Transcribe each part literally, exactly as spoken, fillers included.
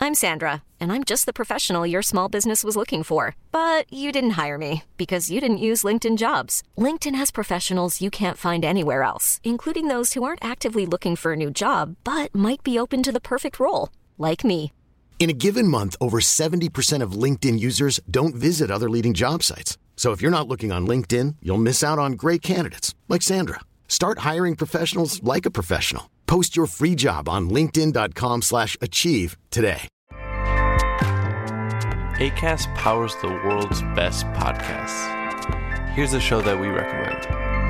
I'm Sandra, and I'm just the professional your small business was looking for. But you didn't hire me because you didn't use LinkedIn Jobs. LinkedIn has professionals you can't find anywhere else, including those who aren't actively looking for a new job, but might be open to the perfect role, like me. In a given month, over seventy percent of LinkedIn users don't visit other leading job sites. So if you're not looking on LinkedIn, you'll miss out on great candidates like Sandra. Start hiring professionals like a professional. Post your free job on linkedin dot com slash achieve today. Acast powers the world's best podcasts. Here's a show that we recommend.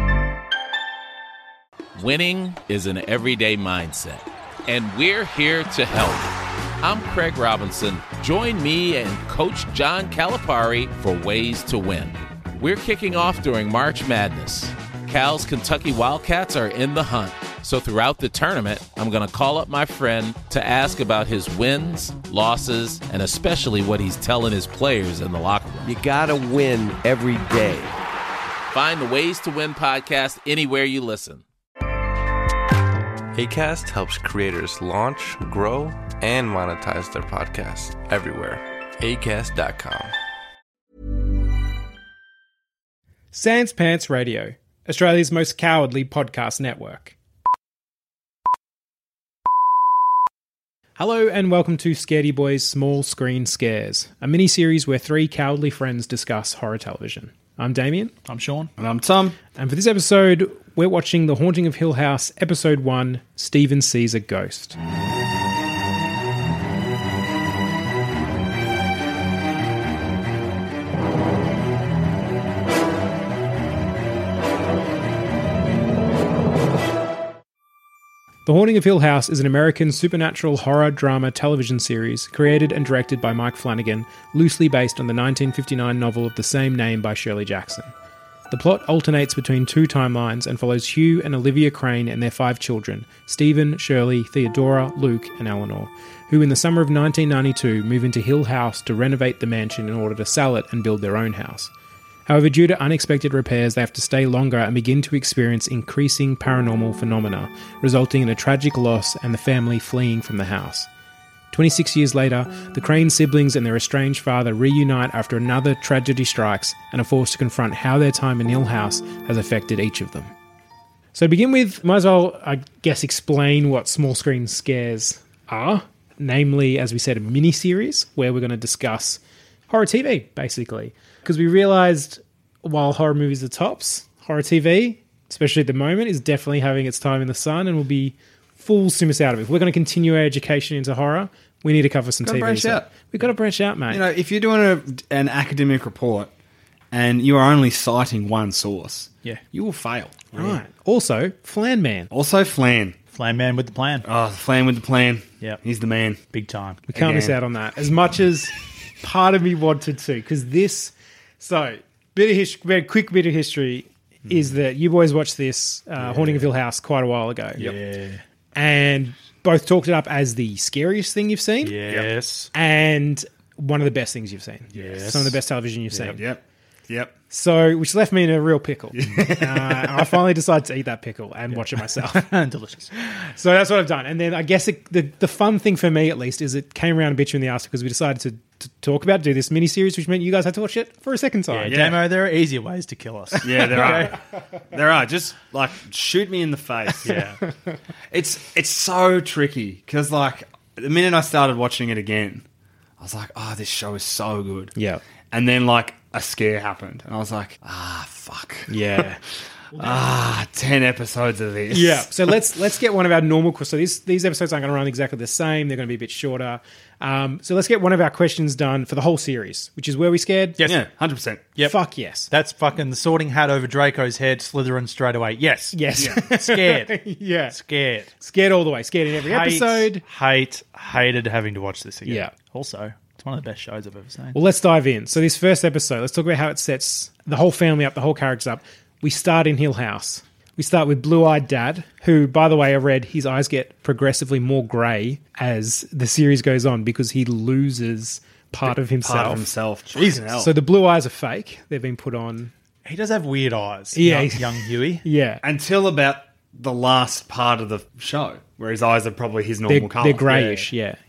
Winning is an everyday mindset, and we're here to help. I'm Craig Robinson. Join me and Coach John Calipari for Ways to Win. We're kicking off during March Madness. Cal's Kentucky Wildcats are in the hunt. So throughout the tournament, I'm going to call up my friend to ask about his wins, losses, and especially what he's telling his players in the locker room. You got to win every day. Find the Ways to Win podcast anywhere you listen. Acast helps creators launch, grow, and monetize their podcasts everywhere. acast dot com. Sans Pants Radio, Australia's most cowardly podcast network. Hello and welcome to Scaredy Boys Small Screen Scares, a mini-series where three cowardly friends discuss horror television. I'm Damien. I'm Sean. And I'm Tom. And for this episode, we're watching The Haunting of Hill House, Episode one, Stephen Sees a Ghost. The Haunting of Hill House is an American supernatural horror drama television series created and directed by Mike Flanagan, loosely based on the nineteen fifty-nine novel of the same name by Shirley Jackson. The plot alternates between two timelines and follows Hugh and Olivia Crane and their five children, Stephen, Shirley, Theodora, Luke, and Eleanor, who in the summer of nineteen ninety-two move into Hill House to renovate the mansion in order to sell it and build their own house. However, due to unexpected repairs, they have to stay longer and begin to experience increasing paranormal phenomena, resulting in a tragic loss and the family fleeing from the house. twenty-six years later, the Crane siblings and their estranged father reunite after another tragedy strikes and are forced to confront how their time in Hill House has affected each of them. So to begin with, might as well, I guess, explain what small screen scares are. Namely, as we said, a mini-series where we're going to discuss horror T V, basically. Because we realised while horror movies are tops, horror T V, especially at the moment, is definitely having its time in the sun and will be fools to miss out of it. If we're going to continue our education into horror, we need to cover some gotta T V. Branch so out. We've got to branch out, mate. You know, if you're doing a, an academic report and you are only citing one source, yeah, you will fail. Right. Also, Flan Man. Also, Flan. Flan Man with the plan. Oh, Flan with the plan. Yep. He's the man. Big time. We can't Again. miss out on that. As much as part of me wanted to, because this... So, bit of history, quick bit of history mm. is that you boys watched this uh, yeah. Haunting of Hill House quite a while ago. Yep. Yeah. And both talked it up as the scariest thing you've seen. Yes. And one of the best things you've seen. Yes. Some of the best television you've yep. seen. Yep. Yep. So, which left me in a real pickle. uh, I finally decided to eat that pickle and yeah. watch it myself. Delicious. So that's what I've done. And then I guess it, the the fun thing for me, at least, is it came around and bit you in the ass because we decided to, to talk about, do this mini-series, which meant you guys had to watch it for a second time. Yeah, yeah. Damo, there are easier ways to kill us. Yeah, there are. There are. Just, like, shoot me in the face. Yeah. It's, it's so tricky because, like, the minute I started watching it again, I was like, oh, this show is so good. Yeah. And then, like, a scare happened. And I was like, ah, fuck. Yeah. ah, ten episodes of this. Yeah. So let's let's get one of our normal questions. So these, these episodes aren't going to run exactly the same. They're going to be a bit shorter. Um, so let's get one of our questions done for the whole series, which is, were we scared? Yes. Yeah, one hundred percent. Yep. Fuck yes. That's fucking the sorting hat over Draco's head, Slytherin straight away. Yes. Yes. Yeah. Scared. yeah. Scared. Scared all the way. Scared in every hate, episode. Hate, hated having to watch this again. Yeah. Also, it's one of the best shows I've ever seen. Well, let's dive in. So this first episode, let's talk about how it sets the whole family up, the whole characters up. We start in Hill House. We start with Blue-Eyed Dad, who, by the way, I read his eyes get progressively more grey as the series goes on because he loses part of himself. Part of himself. Jesus. Hell. So the blue eyes are fake. They've been put on. He does have weird eyes. Yeah. Young, young Huey. Yeah. Until about the last part of the show, where his eyes are probably his normal They're, colour. they're greyish, yeah. yeah,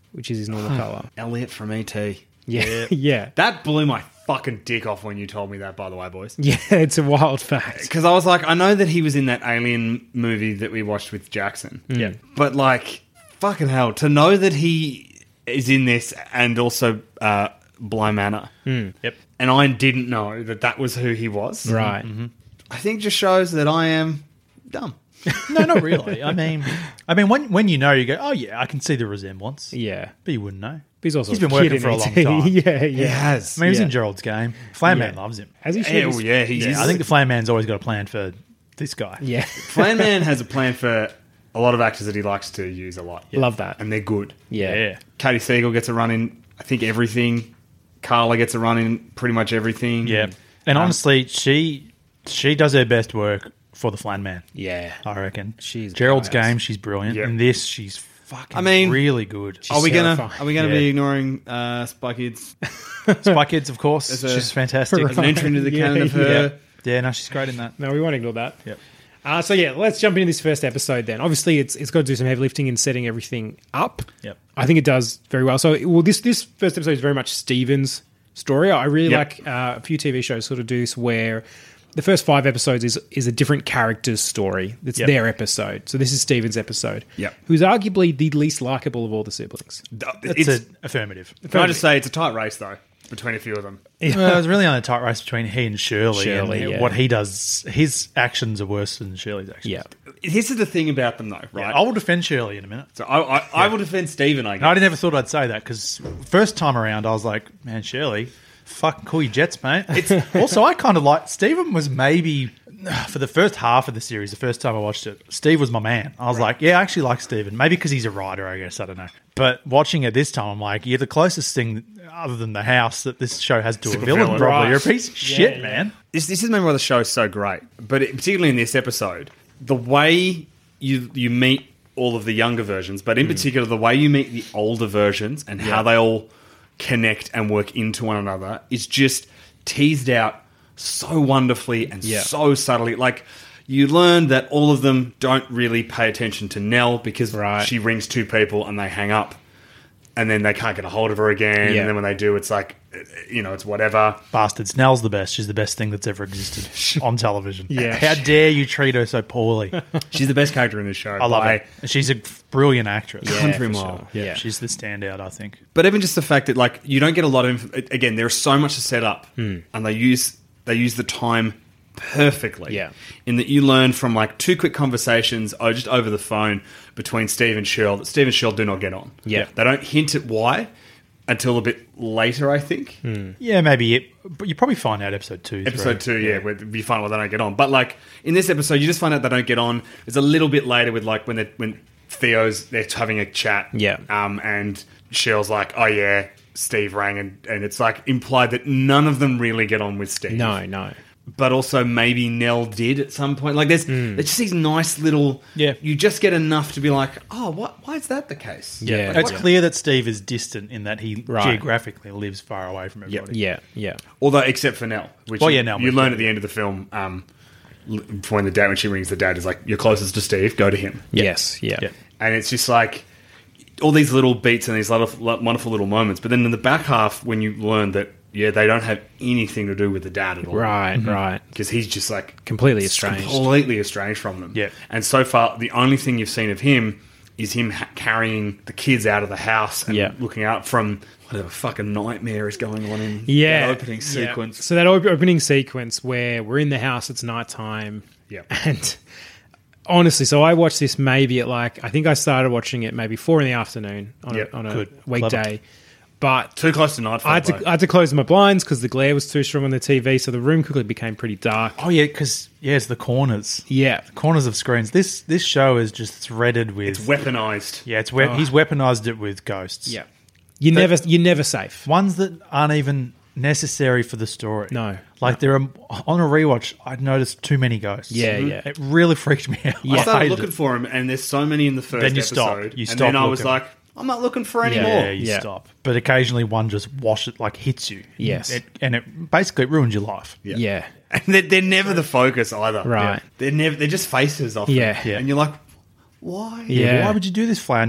which is his normal colour. Elliot from E T. Yeah, yeah, That blew my fucking dick off when you told me that, by the way, boys. yeah. It's a wild fact. Because I was like, I know that he was in that Alien movie that we watched with Jackson. Yeah. But, like, fucking hell, to know that he is in this and also uh, Bly Manor. Yep. And I didn't know that that was who he was. Right. I think just shows that I am dumb. No, not really. I mean, I mean, when when you know, you go, oh yeah, I can see the resemblance. Yeah. But you wouldn't know. But he's also He's a been kid working in for a long E T. time. yeah, yeah. He has. I mean, he was Yeah. in Gerald's game. Flame Man Yeah. loves him. As he should. Yeah, well, yeah, he's, Yeah, I think the Flame Man's always got a plan for this guy. Yeah. Flame Man has a plan for a lot of actors that he likes to use a lot. Love that. And they're good. Yeah. Yeah. Katie Siegel gets a run in, I think, everything. Carla gets a run in pretty much everything. Yeah. And Um, honestly, she she does her best work for the Flan Man. Yeah. I reckon. She's Gerald's badass. game, she's brilliant. Yeah. In this, she's fucking I mean, really good. Are we gonna terrifying. Are we gonna Yeah. be ignoring uh, Spy Kids Spy Kids, of course. As a- She's fantastic. as an entry into the Yeah, canon of her? Yeah. Yeah, no, she's great in that. No, we won't ignore that. Yep. Uh, so yeah, let's jump into this first episode then. Obviously, it's it's got to do some heavy lifting in setting everything up. Yep. I think it does very well. So, well, this this first episode is very much Steven's story. I really Yep. like uh, a few T V shows sort of do this where the first five episodes is is a different character's story. It's Yep. their episode. So this is Steven's episode. Yep. Who's arguably the least likable of all the siblings. It's, It's, an affirmative. can I just say it's a tight race though between a few of them. Well, it was really on a tight race between he and Shirley. Shirley, and yeah. what he does, his actions are worse than Shirley's actions. Yeah. This is the thing about them though, right? Yeah, I will defend Shirley in a minute. so I, I, I will defend Stephen. I And I guess. never thought I'd say that because first time around, I was like, man, Shirley, fucking cool your jets, mate. It's also, I kind of like, Stephen was maybe, for the first half of the series, the first time I watched it, Steve was my man. I was like, yeah, I actually like Stephen. Maybe because he's a writer, I guess. I don't know. But watching it this time, I'm like, you're the closest thing other than the house that this show has to a villain, villain. probably. Right. You're a piece of Yeah, shit, yeah. man. This, this is maybe why the show is so great, but it, particularly in this episode, the way you you meet all of the younger versions, but in Hmm. particular the way you meet the older versions and how they all connect and work into one another is just teased out so wonderfully and Yeah. so subtly. Like, you learn that all of them don't really pay attention to Nell because Right. she rings two people and they hang up. And then they can't get a hold of her again. Yeah. And then when they do, it's like, you know, it's whatever. Bastards. Nell's the best. She's the best thing that's ever existed on television. Yeah. How dare you treat her so poorly? She's the best character in this show. I love by her. She's a brilliant actress. Yeah, country for mile. sure. Yeah, Yeah. she's the standout, I think. But even just the fact that, like, you don't get a lot of inf- again, there's so much to set up, and they use they use the time perfectly. Yeah. In that you learn from like two quick conversations, oh, just over the phone between Steve and Cheryl, that Steve and Cheryl do not get on. Yeah. They don't hint at why until a bit later, I think. Yeah, maybe it, but you probably find out episode two. Episode three. two, yeah, where you find out they don't get on. But like in this episode, you just find out they don't get on. There's a little bit later with like when they when Theo's they're having a chat, Yeah. um, and Cheryl's like, oh yeah, Steve rang, and and it's like implied that none of them really get on with Steve. No, no. But also maybe Nell did at some point. Like there's, there's just these nice little. Yeah. You just get enough to be like, oh, what? Why is that the case? Yeah. It's Yeah. clear that Steve is distant in that he Right. geographically lives far away from everybody. Yeah, yeah. Although, except for Nell, which Well, you, yeah, Nell you was learn good. at the end of the film. Um, l- when the dad, when she rings the dad, is like, you're closest to Steve. Go to him. Yes, yeah. Yeah. And it's just like all these little beats and these little, wonderful little moments. But then in the back half, when you learn that, yeah, they don't have anything to do with the dad at all. Right, right. Because he's just like Completely estranged. completely estranged from them. Yeah. And so far, the only thing you've seen of him is him ha- carrying the kids out of the house and Yeah. looking out from whatever fucking nightmare is going on in Yeah. that opening yeah. sequence. So that op- opening sequence where we're in the house, it's nighttime. Yeah. And honestly, so I watched this maybe at like, I think I started watching it maybe four in the afternoon on Yep. a, on a Good. weekday. Clever. But Too close to nightfall. I had, to, though. I had to close my blinds because the glare was too strong on the T V, so the room quickly became pretty dark. Oh yeah, because yeah, it's the corners. Yeah. The corners of screens. This this show is just threaded with. It's weaponized. yeah, it's we- he's weaponized it with ghosts. Yeah. You never, you're never safe. Ones that aren't even necessary for the story. No. Like there are on a rewatch, I'd noticed too many ghosts. Yeah, yeah. It really freaked me out. I started hated looking it. for him, and there's so many in the first Then you episode. stop. You and stop then I was looking. like, I'm not looking for any Yeah. more. Yeah, you Yeah. stop. But occasionally one just wash it like hits you. Yes. It, and it basically it ruins your life. Yeah. And they're, they're never the focus either. Right. Yeah. They're never. They're just faces often. Yeah. Yeah. And you're like, why? Yeah. Why would you do this, Flan Man?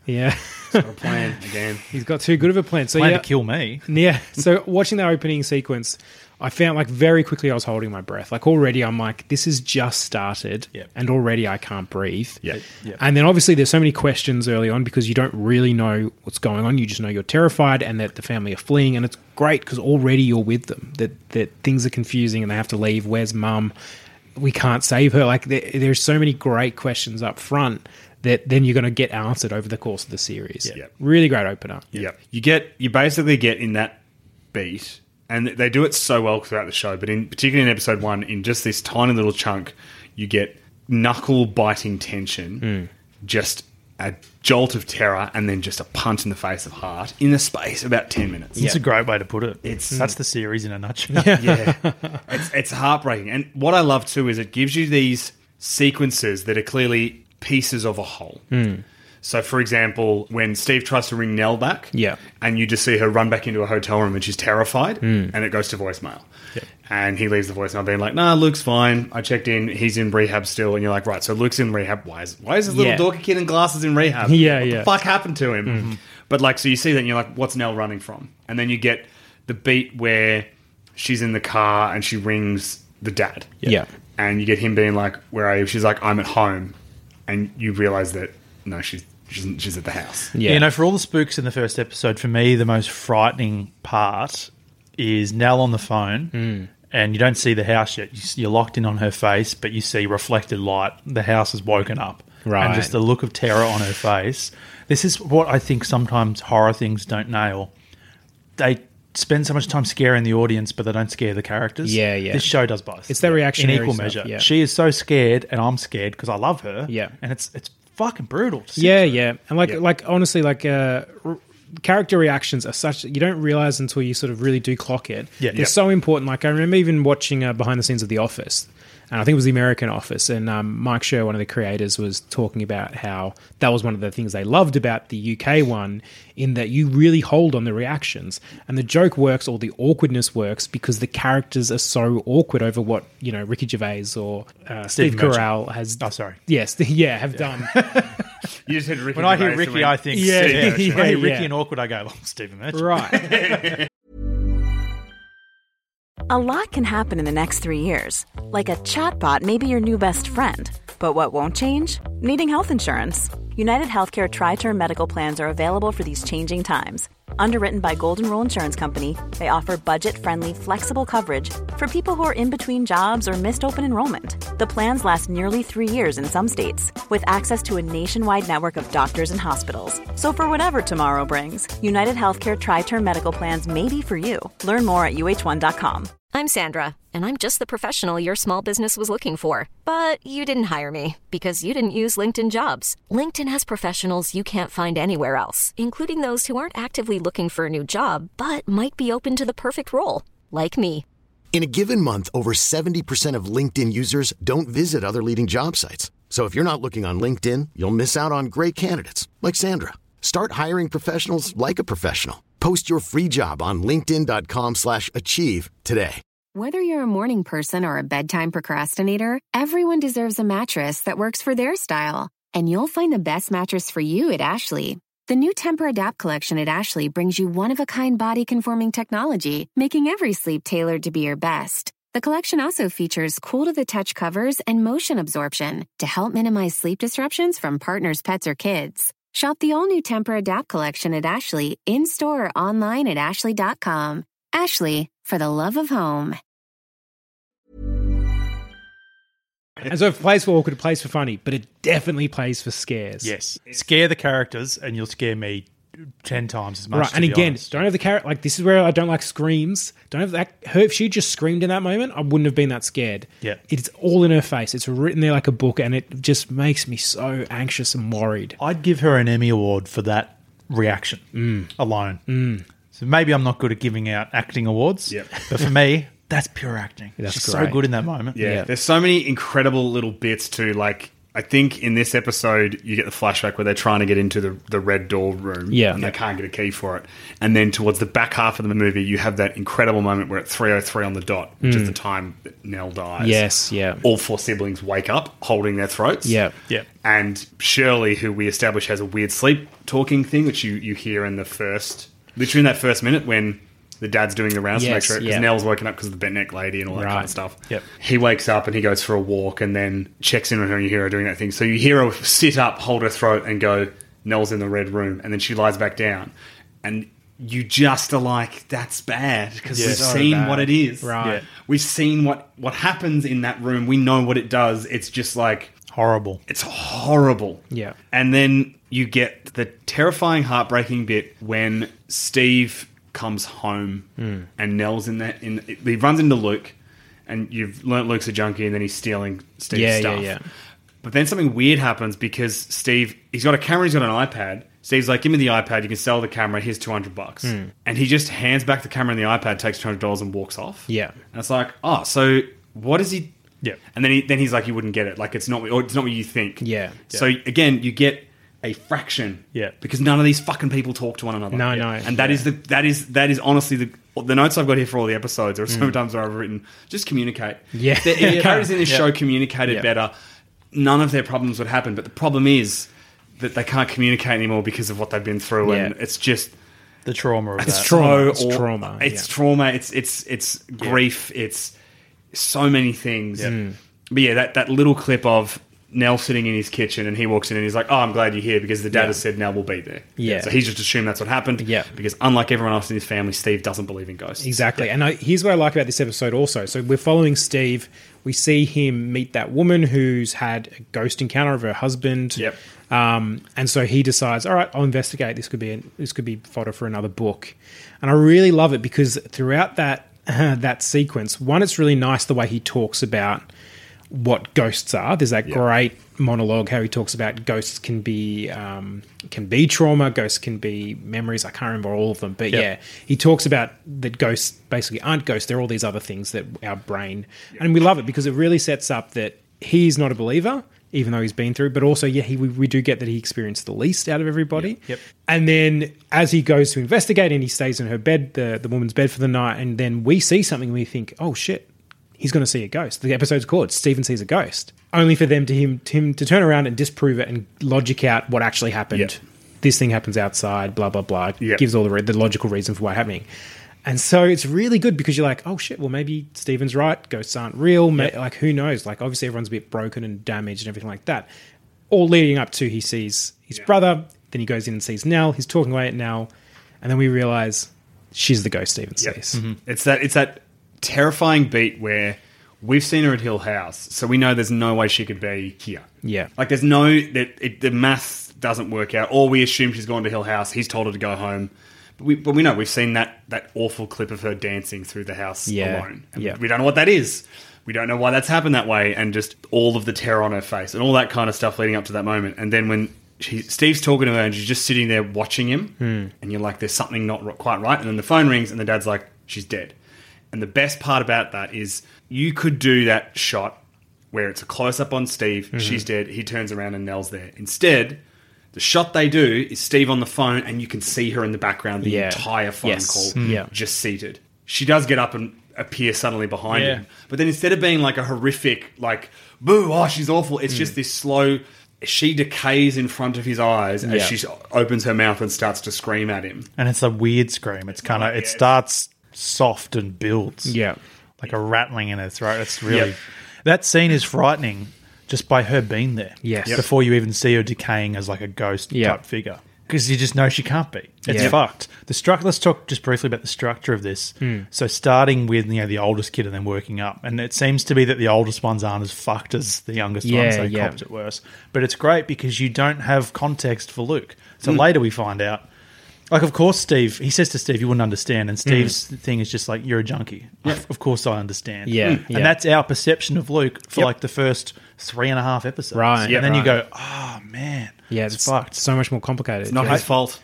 Yeah. Got a plan again. He's got too good of a plan. So Plan yeah, to kill me. Yeah. So watching the opening sequence, I found like very quickly I was holding my breath. Like already I'm like, this has just started Yep. and already I can't breathe. Yeah. Yep. And then obviously there's so many questions early on because you don't really know what's going on. You just know you're terrified and that the family are fleeing, and it's great because already you're with them, that, that things are confusing and they have to leave. Where's mum? We can't save her. Like there, there's so many great questions up front that then you're going to get answered over the course of the series. Yeah. Really great opener. Yeah. You get you basically get in that beat, and they do it so well throughout the show, but in particularly in episode one, in just this tiny little chunk, you get knuckle biting tension, Mm. just a jolt of terror, and then just a punch in the face of heart in the space of about ten minutes. It's a great way to put it. It's- That's the series in a nutshell. Yeah. It's, it's heartbreaking. And what I love too is it gives you these sequences that are clearly pieces of a whole. So, for example, when Steve tries to ring Nell back, Yeah. and you just see her run back into a hotel room and she's terrified, and it goes to voicemail. And he leaves the voicemail being like, nah, Luke's fine. I checked in. He's in rehab still. And you're like, right, so Luke's in rehab. Why is, why is this little Yeah. dorky kid in glasses in rehab? Yeah, what yeah. the fuck happened to him? But, like, so you see that and you're like, what's Nell running from? And then you get the beat where she's in the car and she rings the dad. Yeah. And you get him being like, where are you? She's like, I'm at home. And you realise that, no, she's, she's, she's at the house. Yeah. You know, for all the spooks in the first episode, for me, the most frightening part is Nell on the phone, Hmm. and you don't see the house yet. You- You're locked in on her face, but you see reflected light. The house has woken up. Right. And just the look of terror on her face. This is what I think sometimes horror things don't nail. They spend so much time scaring the audience, but they don't scare the characters. Yeah, yeah. This show does both. It's their reactionary in equal stuff, measure. yeah. She is so scared, and I'm scared because I love her. Yeah. And it's it's fucking brutal. To sit Yeah, through. yeah, and like, Yeah. like honestly, like uh, r- character reactions are such you don't realize until you sort of really do clock it. Yeah. they're Yeah. so important. Like I remember even watching uh, behind the scenes of The Office, and I think it was the American Office, and um, Mike Schur, one of the creators, was talking about how that was one of the things they loved about the U K one, in that you really hold on the reactions, and the joke works or the awkwardness works because the characters are so awkward over what you know Ricky Gervais or uh, Steve Merchant. Carell has. Oh, sorry. Yes, yeah, have done. You just said Ricky When I hear Gervais, Ricky, mean- I think Yeah, Steve yeah, Merchant. When I hear yeah. Ricky and awkward, I go, oh, Stephen Merchant. Right. A lot can happen in the next three years. Like a chatbot may be your new best friend. But what won't change? Needing health insurance. United Healthcare Tri-Term Medical Plans are available for these changing times. Underwritten by Golden Rule Insurance Company, they offer budget-friendly, flexible coverage for people who are in between jobs or missed open enrollment. The plans last nearly three years in some states, with access to a nationwide network of doctors and hospitals. So for whatever tomorrow brings, United Healthcare Tri-Term Medical Plans may be for you. Learn more at U H one dot com. I'm Sandra, and I'm just the professional your small business was looking for. But you didn't hire me because you didn't use LinkedIn Jobs. LinkedIn has professionals you can't find anywhere else, including those who aren't actively looking for a new job, but might be open to the perfect role, like me. In a given month, over seventy percent of LinkedIn users don't visit other leading job sites. So if you're not looking on LinkedIn, you'll miss out on great candidates like Sandra. Start hiring professionals like a professional. Post your free job on linkedin dot com slash achieve today. Whether you're a morning person or a bedtime procrastinator, everyone deserves a mattress that works for their style. And you'll find the best mattress for you at Ashley. The new Temper-Adapt collection at Ashley brings you one-of-a-kind body-conforming technology, making every sleep tailored to be your best. The collection also features cool-to-the-touch covers and motion absorption to help minimize sleep disruptions from partners, pets, or kids. Shop the all-new Temper-Adapt collection at Ashley, in-store or online at ashley dot com. Ashley, for the love of home. And so it plays for awkward, it plays for funny, but it definitely plays for scares. Yes. Scare the characters, and you'll scare me ten times as much. Right, to and be again, honest. don't have the character. Like this is where I don't like screams. Don't have that. Her, if she just screamed in that moment, I wouldn't have been that scared. Yeah. It's all in her face. It's written there like a book, and it just makes me so anxious and worried. I'd give her an Emmy Award for that reaction Mm. alone. So maybe I'm not good at giving out acting awards, Yep. but for me, that's pure acting. That's She's great. so good in that moment. Yeah. Yeah. There's so many incredible little bits too. Like I think in this episode, you get the flashback where they're trying to get into the, the red door room. Yeah. And Yeah. they can't get a key for it. And then towards the back half of the movie, you have that incredible moment where at three oh three on the dot, which is the time that Nell dies. Yes, yeah. All four siblings wake up holding their throats. Yeah. Yeah. And Shirley, who we establish has a weird sleep talking thing, which you, you hear in the first, literally in that first minute when the dad's doing the rounds Yes, to make sure, because yeah. Nell's woken up because of the bent neck lady and all that Right. kind of stuff. Yep. He wakes up and he goes for a walk and then checks in on her and you hear her doing that thing. So you hear her sit up, hold her throat and go, Nell's in the red room. And then she lies back down. And you just are like, that's bad because Yeah, we've so seen bad. what it is. Right. Yeah. We've seen what, what happens in that room. We know what it does. It's just like, Horrible. it's horrible. Yeah. And then you get the terrifying, heartbreaking bit when Steve comes home Mm. and Nell's in that. In he runs into Luke, and you've learnt Luke's a junkie, and then he's stealing Steve's Yeah, yeah, stuff. yeah. But then something weird happens because Steve, he's got a camera, he's got an iPad. Steve's like, give me the iPad, you can sell the camera, here's two hundred bucks. Mm. And he just hands back the camera and the iPad, takes two hundred dollars and walks off. Yeah. And it's like, oh, so what is he... Yeah. And then he, then he's like, you wouldn't get it. Like, it's not, or it's not what you think. Yeah. So again, you get a fraction. Yeah. Because none of these fucking people talk to one another. No, Yeah. no. And that is the that is that is honestly the the notes I've got here for all the episodes. There are so many times where I've written, just communicate. Yeah. If the, if the characters in this Yeah. show communicated Yeah. better, none of their problems would happen. But the problem is that they can't communicate anymore because of what they've been through, and Yeah. it's just The trauma of it's that. trauma. It's so aw- trauma, It's yeah. trauma. It's it's it's grief. It's so many things. Mm. But yeah, that, that little clip of Nell sitting in his kitchen and he walks in and he's like, oh, I'm glad you're here because the dad Yeah. has said Nell will be there. Yeah. So he's just assumed that's what happened. Yeah. Because unlike everyone else in his family, Steve doesn't believe in ghosts. Exactly. And I, here's what I like about this episode also. So we're following Steve. We see him meet that woman who's had a ghost encounter of her husband. Yep. Um, and so he decides, all right, I'll investigate. This could be this could be fodder for another book. And I really love it because throughout that uh, that sequence, one, it's really nice the way he talks about what ghosts are. There's that Yeah. great monologue how he talks about ghosts can be um, can be trauma, ghosts can be memories. I can't remember all of them, but Yep. yeah, he talks about that ghosts basically aren't ghosts. They're all these other things that our brain, and we love it because it really sets up that he's not a believer, even though he's been through. But also, yeah, he, we, we do get that he experienced the least out of everybody. Yep. And then as he goes to investigate, and he stays in her bed, the the woman's bed for the night, and then we see something, and we think, oh shit. He's going to see a ghost. The episode's called Stephen Sees a Ghost. Only for them to him, to him to turn around and disprove it and logic out what actually happened. Yep. This thing happens outside, blah, blah, blah. Yep. Gives all the, re- the logical reason for what's happening. And so it's really good because you're like, oh shit, well maybe Stephen's right. Ghosts aren't real. Ma- Like who knows? Like obviously everyone's a bit broken and damaged and everything like that. All leading up to he sees his brother. Then he goes in and sees Nell. He's talking away at Nell. And then we realize she's the ghost Stephen Yep. sees. It's that it's that terrifying beat where we've seen her at Hill House, so we know there's no way she could be here. Yeah. Like there's no that it, the math doesn't work out, or we assume she's gone to Hill House. He's told her to go home, but we but we know we've seen that that awful clip of her dancing through the house Yeah. alone. And Yeah. we don't know what that is. We don't know why that's happened that way, and just all of the terror on her face and all that kind of stuff leading up to that moment. And then when she, Steve's talking to her and she's just sitting there watching him, and you're like, "There's something not r- quite right." And then the phone rings, and the dad's like, "She's dead." And the best part about that is you could do that shot where it's a close-up on Steve, Mm-hmm. she's dead, he turns around and Nell's there. Instead, the shot they do is Steve on the phone and you can see her in the background the Yeah. entire phone Yes. call, Mm. Yeah. just seated. She does get up and appear suddenly behind Yeah. him. But then instead of being like a horrific, like, boo, oh, she's awful, Mm. it's just this slow... She decays in front of his eyes as Yeah. she opens her mouth and starts to scream at him. And it's a weird scream. It's kind of, it starts soft and builds. Yeah. Like a rattling in her throat. It's really, Yep. that scene is frightening just by her being there. Yes. Yep. Before you even see her decaying as like a ghost Yep. type figure. Because you just know she can't be. It's Yeah. fucked. The struct. Let's talk just briefly about the structure of this. Hmm. So starting with you know the oldest kid and then working up, and it seems to be that the oldest ones aren't as fucked as the youngest Yeah, ones. They yeah. copped it worse. But it's great because you don't have context for Luke. So Hmm. later we find out. Like, of course, Steve, he says to Steve, you wouldn't understand. And Steve's Hmm. thing is just like, you're a junkie. Of, of course I understand. Yeah, And yeah. that's our perception of Luke for Yep. like the first three and a half episodes. Right. And Yeah, then you right. go, oh, man. Yeah, it's it's fucked. so much more complicated. Not Yeah. his fault.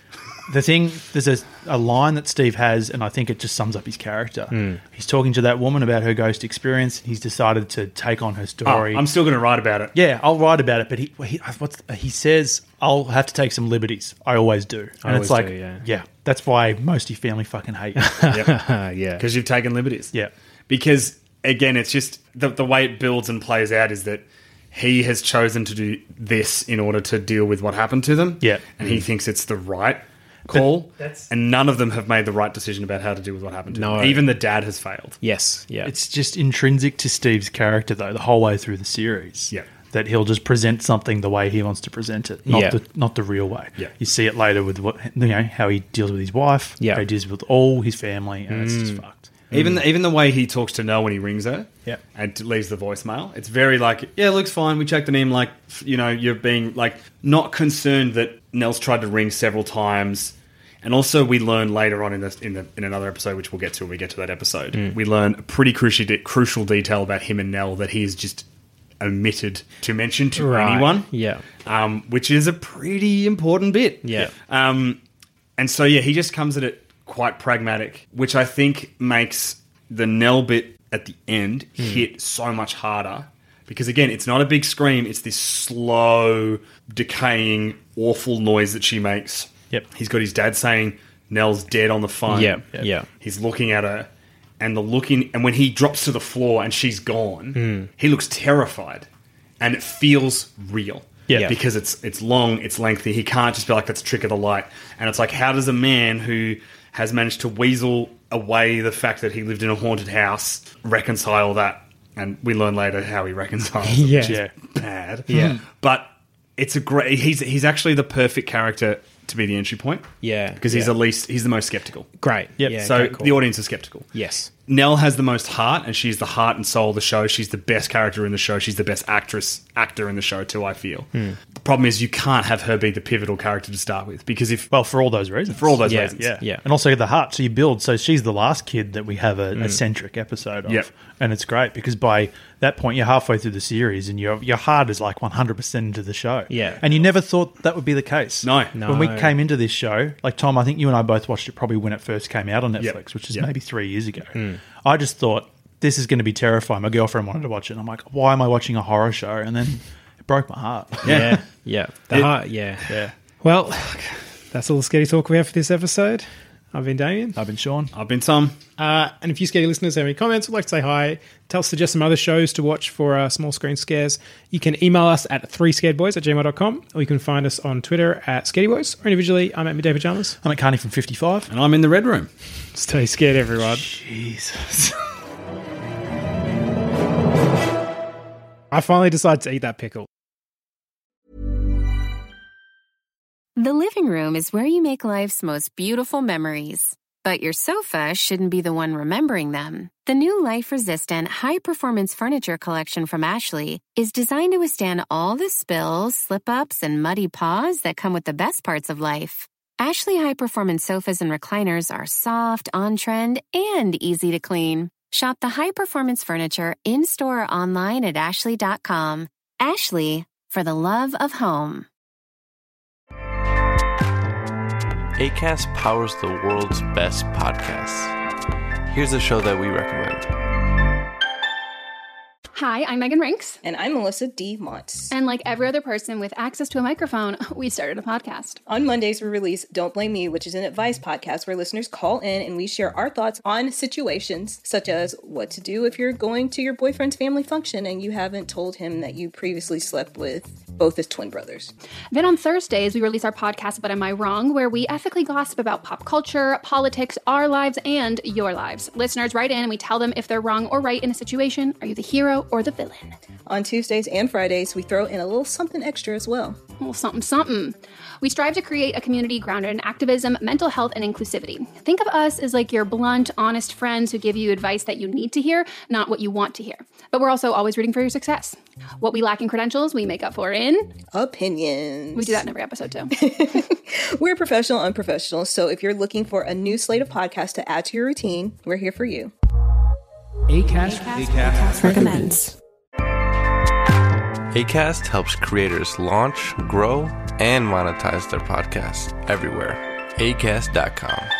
the thing, there's a, a line that Steve has, and I think it just sums up his character. Mm. He's talking to that woman about her ghost experience. He's decided to take on her story. Oh, I'm still going to write about it. Yeah, I'll write about it, but he he, what's, he says, I'll have to take some liberties. I always do. And I it's always like, do, yeah. yeah, that's why most of your family fucking hate you. yeah. Because you've taken liberties. Yeah. Because, again, it's just the, the way it builds and plays out is that he has chosen to do this in order to deal with what happened to them. Yeah. And he thinks it's the right call. And none of them have made the right decision about how to deal with what happened to No. them. Even the dad has failed. Yes. Yeah. It's just intrinsic to Steve's character, though, the whole way through the series. Yeah. That he'll just present something the way he wants to present it, not Yeah. the not the real way. Yeah. You see it later with what you know how he deals with his wife, Yeah. how he deals with all his family, and it's just fucked. Even the, even the way he talks to Nell when he rings her Yeah. and t- leaves the voicemail, it's very like, yeah, Luke's fine. We checked the name. Like, f- you know, you're being like not concerned that Nell's tried to ring several times. And also, we learn later on in this in, the, in another episode, which we'll get to when we get to that episode, we learn a pretty crucial de- crucial detail about him and Nell that he's just omitted to mention to Right. anyone. Yeah. um, which is a pretty important bit. Yeah. Um, and so, yeah, he just comes at it quite pragmatic, which I think makes the Nell bit at the end hit so much harder. Because, again, it's not a big scream. It's this slow, decaying, awful noise that she makes. Yep. He's got his dad saying, Nell's dead on the phone. Yeah, yeah. He's looking at her. And the looking, and when he drops to the floor and she's gone, he looks terrified. And it feels real. Yeah. Because it's it's long, it's lengthy. He can't just be like, that's a trick of the light. And it's like, how does a man who has managed to weasel away the fact that he lived in a haunted house reconcile that? And we learn later how he reconciles it, Yeah. which is Yeah. bad. Yeah. But it's a great, he's, he's actually the perfect character to be the entry point. Yeah. Because he's Yeah. the least, he's the most skeptical. Great. Yep. Yeah, So okay, cool. the audience is skeptical. Yes. Nell has the most heart, and she's the heart and soul of the show. She's the best character in the show. She's the best actress, actor in the show too, I feel. Hmm. The problem is you can't have her be the pivotal character to start with, because if... Well, for all those reasons. For all those Yeah. reasons. Yeah. Yeah. And also the heart. So you build. So she's the last kid that we have a, a centric episode of. Yep. And it's great because by that point, you're halfway through the series and your your heart is like one hundred percent into the show. Yeah. And you never thought that would be the case. No. No. When we came into this show, like Tom, I think you and I both watched it probably when it first came out on Netflix, Yep. which is Yep. maybe three years ago. I just thought, this is going to be terrifying. My girlfriend wanted to watch it. And I'm like, why am I watching a horror show? And then it broke my heart. Yeah. Yeah. The It- heart, yeah. Yeah. Well, that's all the scary talk we have for this episode. I've been Damien. I've been Sean. I've been Tom. Uh, and if you scary listeners have any comments, would like to say hi, tell us, suggest some other shows to watch for uh, small screen scares, you can email us at three scared boys at gmail dot com, or you can find us on Twitter at scaredyboys, or individually, I'm at Midday Pajamas. I'm at Carney from fifty-five. And I'm in the Red Room. Stay scared, everyone. Jesus. I finally decided to eat that pickle. The living room is where you make life's most beautiful memories. But your sofa shouldn't be the one remembering them. The new life-resistant, high-performance furniture collection from Ashley is designed to withstand all the spills, slip-ups, and muddy paws that come with the best parts of life. Ashley high-performance sofas and recliners are soft, on-trend, and easy to clean. Shop the high-performance furniture in-store or online at ashley dot com. Ashley, for the love of home. Acast powers the world's best podcasts. Here's a show that we recommend. Hi, I'm Megan Rinks. And I'm Melissa D. Montz. And like every other person with access to a microphone, we started a podcast. On Mondays, we release Don't Blame Me, which is an advice podcast where listeners call in and we share our thoughts on situations such as what to do if you're going to your boyfriend's family function and you haven't told him that you previously slept with both his twin brothers. Then on Thursdays, we release our podcast, But Am I Wrong?, where we ethically gossip about pop culture, politics, our lives, and your lives. Listeners write in and we tell them if they're wrong or right in a situation. Are you the hero or the villain? On Tuesdays and Fridays, we throw in a little something extra as well. A little something, something. We strive to create a community grounded in activism, mental health, and inclusivity. Think of us as like your blunt, honest friends who give you advice that you need to hear, not what you want to hear. But we're also always rooting for your success. What we lack in credentials, we make up for in opinions. We do that in every episode too. We're professional, unprofessional. So if you're looking for a new slate of podcasts to add to your routine, we're here for you. Acast, Acast, Acast recommends. Acast helps creators launch, grow, and monetize their podcasts everywhere. acast dot com.